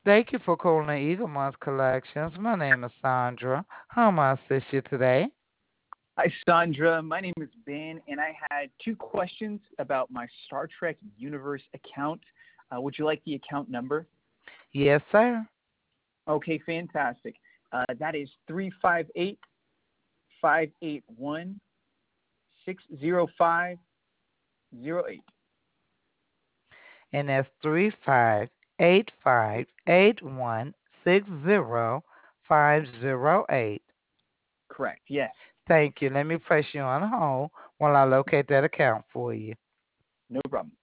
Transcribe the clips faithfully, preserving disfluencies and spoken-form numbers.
Thank you for calling the Eagle Month Collections. My name is Sandra. How may I assist you today? Hi, Sandra. My name is Ben, and I had two questions about my Star Trek Universe account. Uh, would you like the account number? Yes, sir. Okay, fantastic. Uh, that is three five eight, five eight one, six zero five zero eight. And that's three five eight five eight one six zero five zero eight. Correct, yes. Thank you. Let me place you on hold while I locate that account for you. No problem.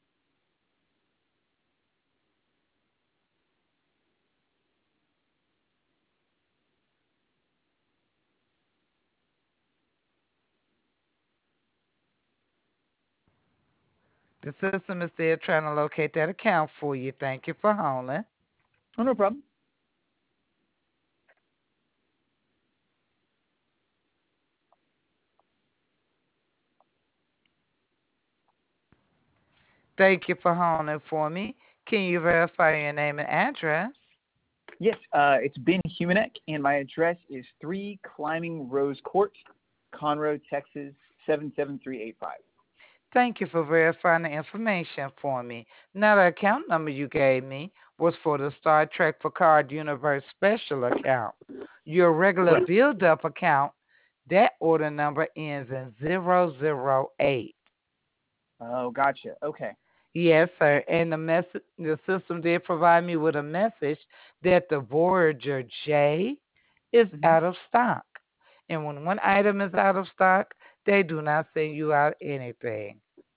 The system is still trying to locate that account for you. Thank you for holding. Oh, no problem. Thank you for holding for me. Can you verify your name and address? Yes, uh, it's Ben Humanek, and my address is three Climbing Rose Court, Conroe, Texas, seven seven three eight five. Thank you for verifying the information for me. Now, the account number you gave me was for the Star Trek Picard Universe Special account. Your regular Correct. build up account, that order number ends in zero zero eight. Oh, gotcha. Okay. Yes, sir. And the message, the system did provide me with a message that the Voyager J is hmm out of stock. And when one item is out of stock, they do not send you out anything.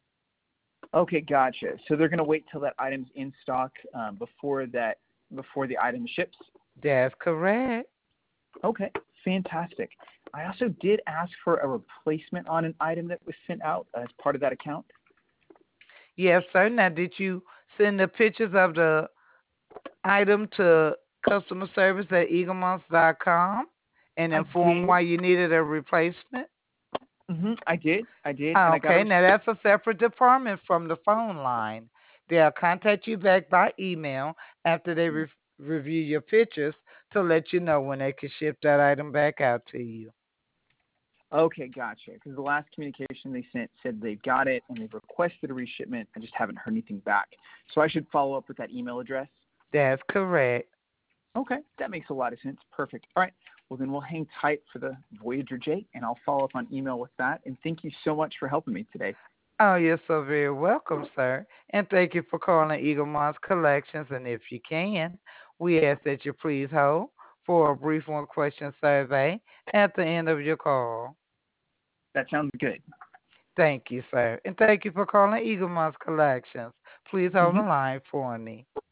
Okay, gotcha. So they're going to wait till that item's in stock um, before that before the item ships. That's correct. Okay, fantastic. I also did ask for a replacement on an item that was sent out as part of that account. Yes, sir. Now, did you send the pictures of the item to customer service at eaglemonths dot com and I inform did. why you needed a replacement? hmm I did. I did, and Ah, I got a okay, now receipt. that's a separate department from the phone line. They'll contact you back by email after they re- review your pictures to let you know when they can ship that item back out to you. Okay, gotcha. Because the last communication they sent said they got it and they've requested a reshipment. I just haven't heard anything back. So I should follow up with that email address. That's correct. Okay, that makes a lot of sense. Perfect. All right. Well, then we'll hang tight for the Voyager J, and I'll follow up on email with that. And thank you so much for helping me today. Oh, you're so very welcome, sir. And thank you for calling Eagle Moss Collections. And if you can, we ask that you please hold for a brief one question survey at the end of your call. That sounds good. Thank you, sir. And thank you for calling Eagle Moss Collections. Please hold hmm the line for me.